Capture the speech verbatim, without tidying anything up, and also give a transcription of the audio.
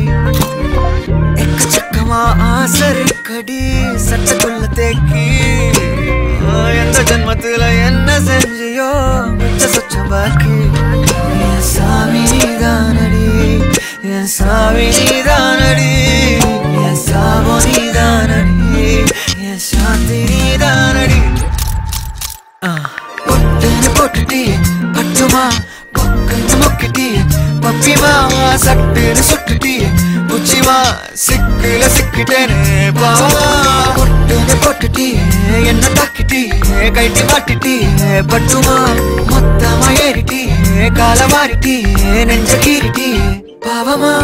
எக்கச்சக்கமா ஆசரு கடி சட்டக்குள்ள தேக்கி எந்த ஜென்மத்துல என்ன செஞ்சியோ மிச்ச சொச்ச பாக்கி என் சாமி நீதானடி என் சாமி நீதானடி என் சாபோ நீதானடி என் சாந்தி நீதானடி பொட்டுன்னு போட்டுட்டியே பட்டுமா பொக்குன்னு மொக்கிட்டியே பப்பிமா சட்டுன்னு சுட்டுட்டியே புச்சிமா சிக்குல சிக்கிட்டேனே பாவமா பொட்டுன்னு போட்டுட்டியே என்ன தாக்கிட்டியே கைட்டி மாட்டிட்டியே பட்டுமா மொத்தமா ஏறிட்டியே கால மாறிட்டியே நெஞ்ச கீறிட்டியே பாவமா